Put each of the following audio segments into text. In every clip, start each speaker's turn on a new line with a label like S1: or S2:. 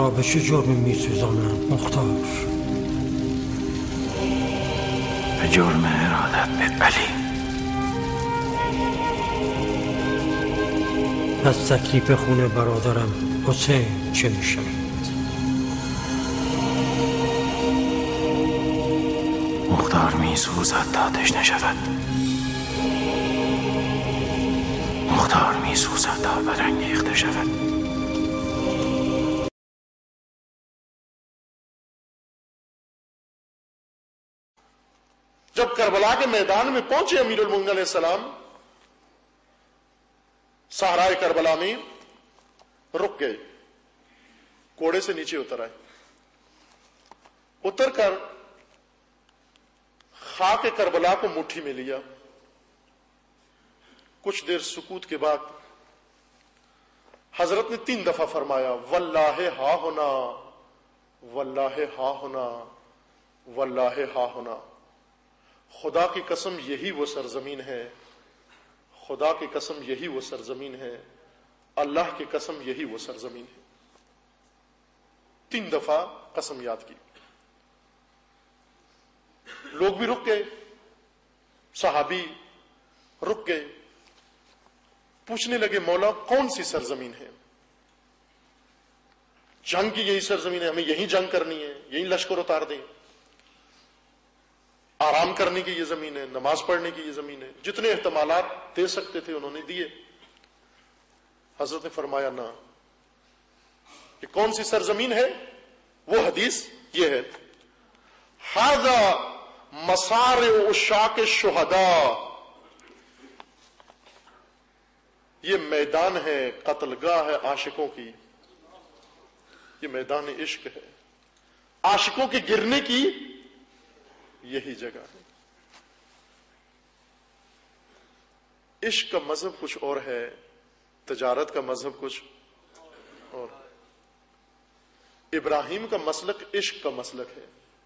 S1: را به چه جرمی می‌سوزانند مختار؟
S2: به جرم ارادت به علی.
S1: از تکلیف خون برادرم حسین چه می‌شود؟
S2: مختار می‌سوزد تا تشنه شود. مختار می‌سوزد تا برانگیخته شود.
S3: جب کربلا کے میدان میں پہنچے امیر المومنین علیہ السلام، صحرائے کربلا میں رک گئے، کوڑے سے نیچے اتر آئے، اتر کر خاک کربلا کو مٹھی میں لیا، کچھ دیر سکوت کے بعد حضرت نے 3 دفعہ فرمایا واللہ ہا ہونا، واللہ ہا ہونا، واللہ ہا ہونا، خدا کی قسم یہی وہ سرزمین ہے، خدا کی قسم یہی وہ سرزمین ہے، اللہ کی قسم یہی وہ سرزمین ہے۔ 3 دفعہ قسم یاد کی۔ لوگ بھی رک گئے، صحابی رک گئے، پوچھنے لگے مولا کون سی سرزمین ہے؟ جنگ کی یہی سرزمین ہے، ہمیں یہی جنگ کرنی ہے، یہی لشکر اتار دیں، آرام کرنے کی یہ زمین ہے، نماز پڑھنے کی یہ زمین ہے۔ جتنے احتمالات دے سکتے تھے انہوں نے دیے۔ حضرت نے فرمایا نہ، یہ کون سی سرزمین ہے؟ وہ حدیث یہ ہے، ھذا مصارع عشاق الشہداء، یہ میدان ہے، قتل گاہ ہے عاشقوں کی، یہ میدان عشق ہے، عاشقوں کے گرنے کی یہی جگہ ہے۔ عشق کا مذہب کچھ اور ہے، تجارت کا مذہب کچھ اور۔ ابراہیم کا مسلک عشق کا مسلک ہے۔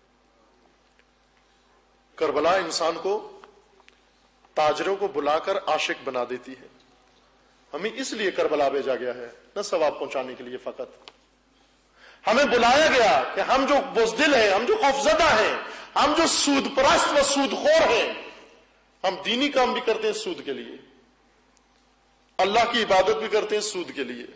S3: کربلا انسان کو، تاجروں کو بلا کر عاشق بنا دیتی ہے۔ ہمیں اس لیے کربلا بھیجا گیا ہے، نہ ثواب پہنچانے کے لیے فقط۔ ہمیں بلایا گیا کہ ہم جو بزدل ہیں، ہم جو خوفزدہ ہیں، ہم جو سود پرست و سود خور ہیں، ہم دینی کام بھی کرتے ہیں سود کے لیے، اللہ کی عبادت بھی کرتے ہیں سود کے لیے۔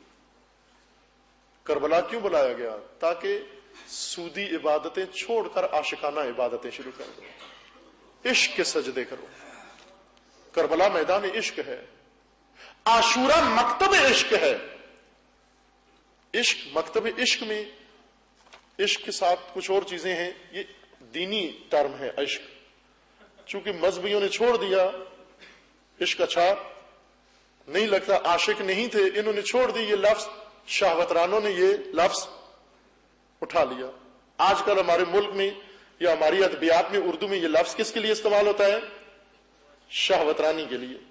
S3: کربلا کیوں بلایا گیا؟ تاکہ سودی عبادتیں چھوڑ کر عاشقانہ عبادتیں شروع کر دو، عشق کے سجدے کرو۔ کربلا میدان عشق ہے، عاشورہ مکتب عشق ہے۔ عشق، مکتب عشق میں عشق کے ساتھ کچھ اور چیزیں ہیں، یہ دینی ٹرم ہے عشق۔ چونکہ مذہبیوں نے چھوڑ دیا، عشق اچھا نہیں لگتا، عاشق نہیں تھے، انہوں نے چھوڑ دی یہ لفظ، شہوت رانوں نے یہ لفظ اٹھا لیا۔ آج کل ہمارے ملک میں یا ہماری ادبیات میں اردو میں یہ لفظ کس کے لیے استعمال ہوتا ہے؟ شہوت رانی کے لیے۔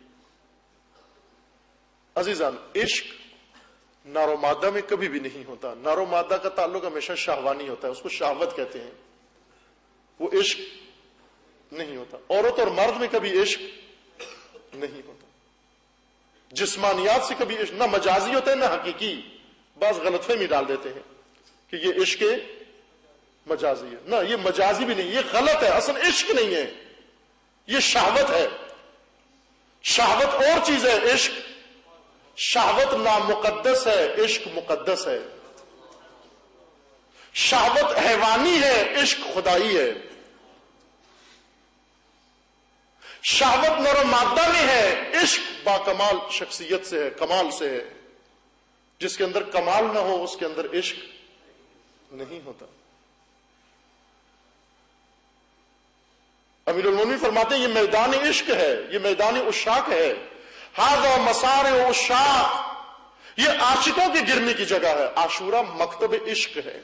S3: عزیزان، عشق نار و مادہ میں کبھی بھی نہیں ہوتا۔ نار و مادہ کا تعلق ہمیشہ شہوانی ہوتا ہے، اس کو شہوت کہتے ہیں، وہ عشق نہیں ہوتا۔ عورت اور مرد میں کبھی عشق نہیں ہوتا۔ جسمانیات سے کبھی عشق، نہ مجازی ہوتا ہے نہ حقیقی۔ بعض غلط فہمی ڈال دیتے ہیں کہ یہ عشق مجازی ہے، نہ یہ مجازی بھی نہیں، یہ غلط ہے، اصل عشق نہیں ہے، یہ شہوت ہے۔ شہوت اور چیز ہے، عشق شہوت نامقدس ہے، عشق مقدس ہے۔ شہوت حیوانی ہے، عشق خدائی ہے۔ شہوت نر و مادہ میں ہے، عشق با کمال شخصیت سے ہے، کمال سے ہے۔ جس کے اندر کمال نہ ہو اس کے اندر عشق نہیں ہوتا۔ امیر المومنین فرماتے ہیں یہ میدان عشق ہے، یہ میدان عشاق ہے۔ ھذا مصارع عشاق، یہ عاشقوں کے گرنے کی جگہ ہے۔ عاشورہ مکتب عشق ہے۔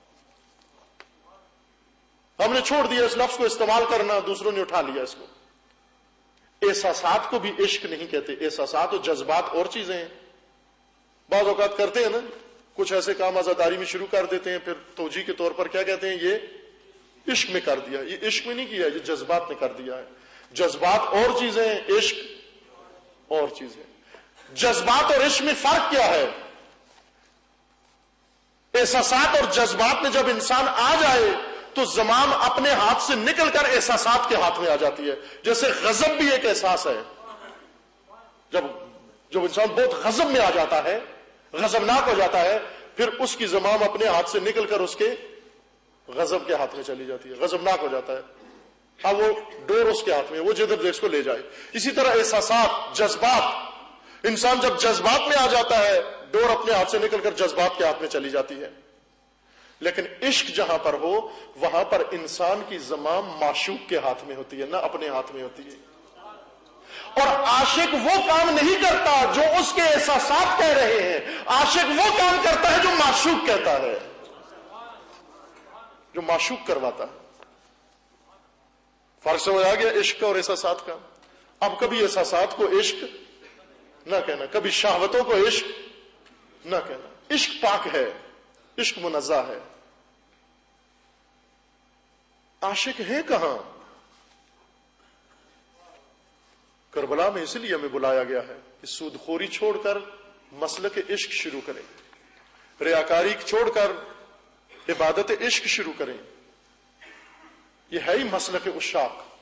S3: ہم نے چھوڑ دیا اس لفظ کو استعمال کرنا، دوسروں نے اٹھا لیا اس کو۔ احساسات کو بھی عشق نہیں کہتے، احساسات و جذبات اور چیزیں ہیں۔ بعض اوقات کرتے ہیں نا، کچھ ایسے کام عزاداری میں شروع کر دیتے ہیں، پھر توجیہ کے طور پر کیا کہتے ہیں، یہ عشق میں کر دیا۔ یہ عشق میں نہیں کیا، یہ جذبات میں کر دیا ہے۔ جذبات اور چیزیں ہیں، عشق اور چیزیں۔ جذبات اور عشق میں فرق کیا ہے؟ احساسات اور جذبات میں جب انسان آ جائے تو زمام اپنے ہاتھ سے نکل کر احساسات کے ہاتھ میں آ جاتی ہے. جیسے غضب بھی ایک احساس ہے. جب انسان بہت غضب میں آ جاتا ہے، غضبناک ہو جاتا ہے، پھر اس کی زمام اپنے ہاتھ سے نکل کر اس کے غضب کے ہاتھ میں چلی جاتی ہے. غضبناک ہو جاتا ہے، اب وہ ڈور اس کے ہاتھ میں، وہ جدھر دے اس کو لے جائے. اسی طرح احساسات، جذبات، انسان جب جذبات میں آ جاتا ہے ڈور اپنے ہاتھ سے نکل کر جذبات کے ہاتھ میں چلی جاتی ہے. لیکن عشق جہاں پر ہو وہاں پر انسان کی زمام معشوق کے ہاتھ میں ہوتی ہے، نہ اپنے ہاتھ میں ہوتی ہے. اور عاشق وہ کام نہیں کرتا جو اس کے احساسات کہہ رہے ہیں، عاشق وہ کام کرتا ہے جو معشوق کہتا ہے، جو معشوق کرواتا ہے. فرق سمجھ آ گیا عشق اور احساسات کا؟ اب کبھی احساسات کو عشق نہ کہنا، کبھی شہوتوں کو عشق نہ کہنا. عشق پاک ہے، عشق منزہ ہے. عاشق ہیں کہاں؟ کربلا میں اس لیے ہمیں بلایا گیا ہے کہ سود خوری چھوڑ کر مسلک عشق شروع کریں، ریاکاری چھوڑ کر عبادت عشق شروع کریں. یہ ہے ہی مسلک عشاق.